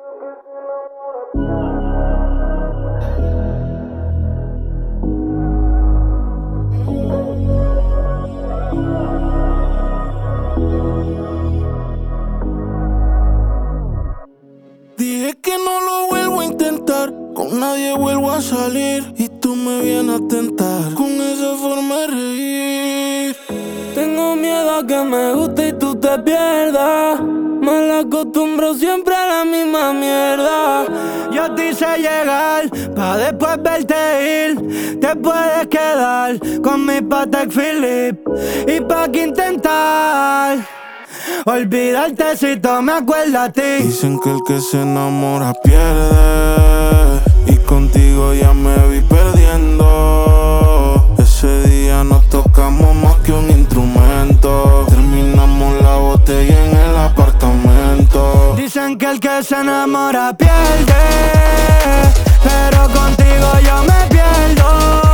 Dije que no lo vuelvo a intentar, con nadie vuelvo a salir y tú me vienes a tentar con esa forma de reír. Tengo miedo a que me guste y tú te pierdas. Me la acostumbro siempre a la misma mierda. Yo te hice llegar pa' después verte ir. Te puedes quedar con mi Patek Philippe. Y pa' que intentar olvidarte si todo me acuerda a ti. Dicen que el que se enamora pierde, y contigo ya me vi perdiendo. Ese día nos tocamos más que un instrumento. Terminamos la botella en el apartamento. Dicen que el que se enamora pierde, pero contigo yo me pierdo.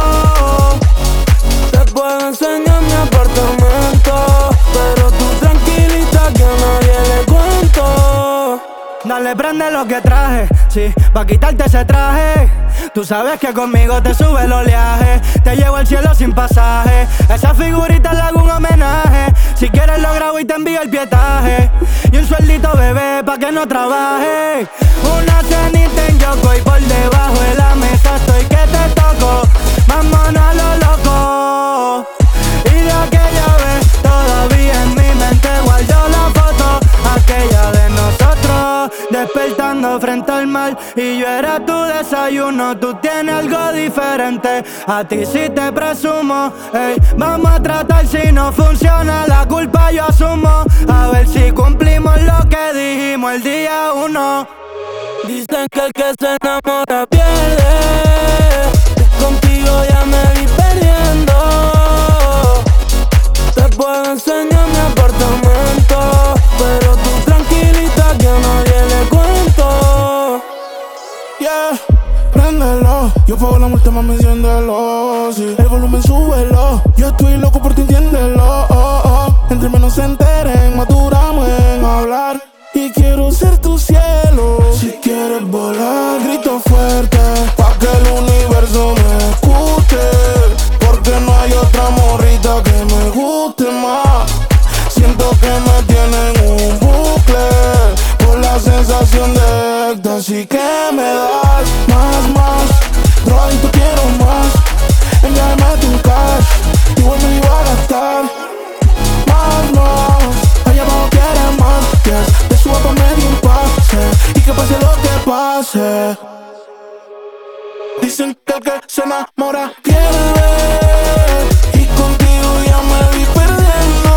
Te puedo enseñar mi apartamento, pero tú tranquilita que a nadie le cuento. Dale, prende lo que traje, sí, pa' quitarte ese traje. Tú sabes que conmigo te sube el oleaje. Te llevo al cielo sin pasaje. Esa figurita le hago un homenaje. Si quieres lo grabo y te envío el pietaje. Y un sueldito, bebé, pa' que no trabaje. Una cenita en Yoko y por debajo de la mesa estoy que te toco. Vámonos a lo loco. Y de aquella vez todavía en mi mente guardo la foto. Aquella de nosotros despertando frente al mar. Y yo era tu desayuno, tú tienes algo diferente. A ti sí te presumo, ey. Vamos a tratar, si no funciona la culpa yo asumo. A ver si cumplimos lo que dijimos el día 1. Dicen que el que se enamora pierde, y contigo ya me vi perdiendo. Te puedo enseñar mi apartamento, pero tú tranquilita que a nadie le cuento. Yeah, préndelo, yo pago la multa, mami, enciéndelo, sí. El volumen súbelo, yo estoy loco por ti, entiéndelo, oh, oh. Entre menos se enteren, más duramos en hablar. Y quiero ser tu cielo. Si quieres volar, grito fuerte, pa' que el universo me escuche. Porque no hay otra morrita que me guste más. Siento que me tienen un bucle por la sensación de éxtasis que me das. Más, drogadito quiero más. Envíame tu cash, igual me iba a gastar. Más, allá abajo quieren más, yes. Te subo pa' medio un pase, y que pase lo que pase. Dicen que el que se enamora pierde, y contigo ya me vi perdiendo.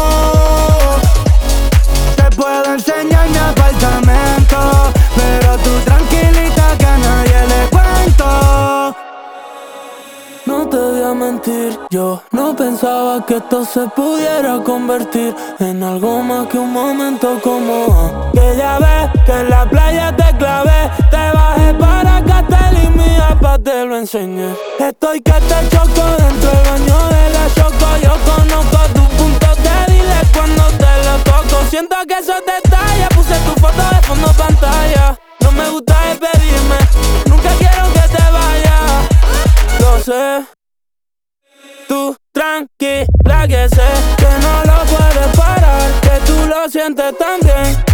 Te puedo enseñar mi apartamento, pero tú tranquilita que a nadie le cuento. No te voy a mentir, yo no pensaba que esto se pudiera convertir en algo más que un momento como que ya ves que en la playa te clavé. Te bajé para Catel y mi apa te lo enseñé. Estoy que te choco dentro del baño de la Choco. Yo conozco tus puntos débiles cuando te lo toco. Siento que esos detalles, puse tu foto de fondo pantalla. No me gusta despedirme, nunca quiero que te vayas. Lo sé, tú tranquila que sé que no lo puedes parar, que tú lo sientes también.